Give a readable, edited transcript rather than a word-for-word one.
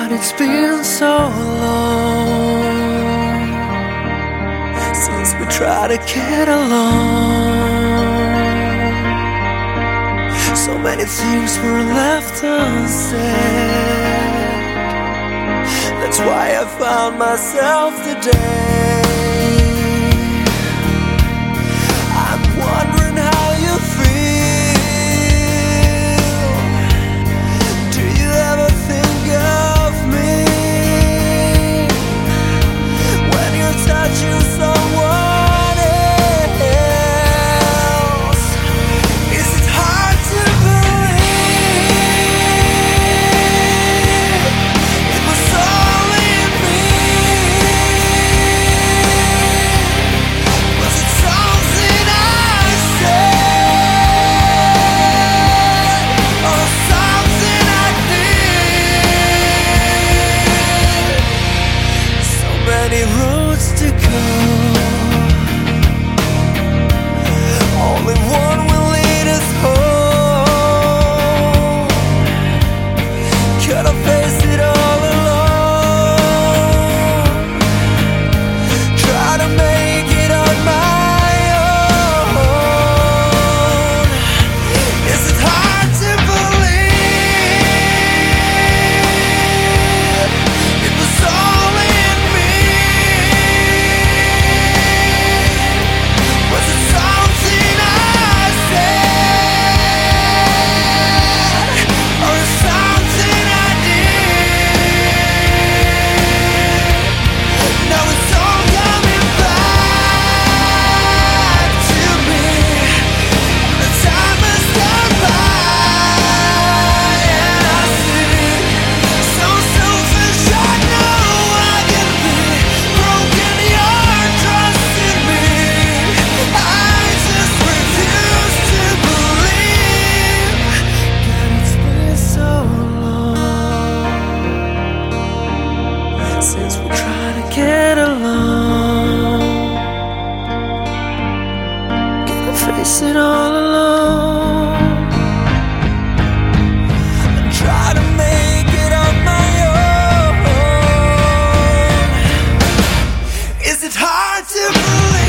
it's been so long since we tried to get along. So many things were left unsaid. That's why I found myself today. I'm wondering how you feel. Do you ever think of me when you're touching someone else? Is it hard to believe it was only me? Was it something I said or something I did? So many roads to go, only one will lead us home. Could I face it all alone? Try to make it on my own. Is it hard to believe it was only me? Was it something I said or something I did? Now it's all coming back to me. The time has gone by and I see so selfish. I know I can be broken. Your trust in me, I just refuse to believe that it's been so long since we tried to get along. Gotta face it all alone and try to make it on my own. Is it hard to believe